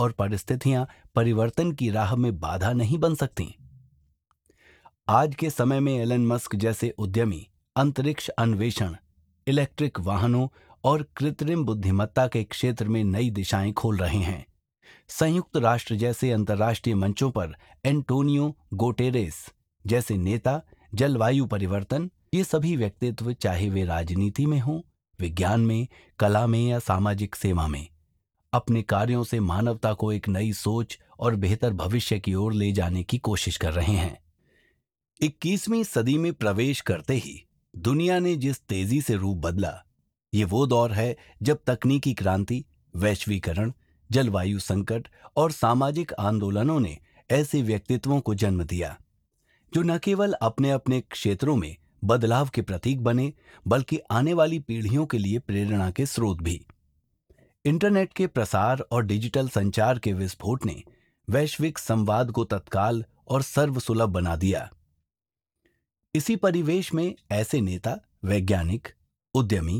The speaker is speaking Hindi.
और परिस्थितियां परिवर्तन की राह में बाधा नहीं बन सकती। आज के समय में एलन मस्क जैसे उद्यमी अंतरिक्ष अन्वेषण, इलेक्ट्रिक वाहनों और कृत्रिम बुद्धिमत्ता के क्षेत्र में नई दिशाएं खोल रहे हैं। संयुक्त राष्ट्र जैसे अंतर्राष्ट्रीय मंचों पर एंटोनियो गुटेरेस जैसे नेता जलवायु परिवर्तन, ये सभी व्यक्तित्व चाहे वे राजनीति में हों, विज्ञान में, कला में या सामाजिक सेवा में, अपने कार्यों से मानवता को एक नई सोच और बेहतर भविष्य की ओर ले जाने की कोशिश कर रहे हैं। 21वीं सदी में प्रवेश करते ही दुनिया ने जिस तेजी से रूप बदला, ये वो दौर है जब तकनीकी क्रांति, वैश्वीकरण, जलवायु संकट और सामाजिक आंदोलनों ने ऐसे व्यक्तित्वों को जन्म दिया जो न केवल अपने अपने क्षेत्रों में बदलाव के प्रतीक बने, बल्कि आने वाली पीढ़ियों के लिए प्रेरणा के स्रोत भी। इंटरनेट के प्रसार और डिजिटल संचार के विस्फोट ने वैश्विक संवाद को तत्काल और सर्वसुलभ बना दिया। इसी परिवेश में ऐसे नेता, वैज्ञानिक, उद्यमी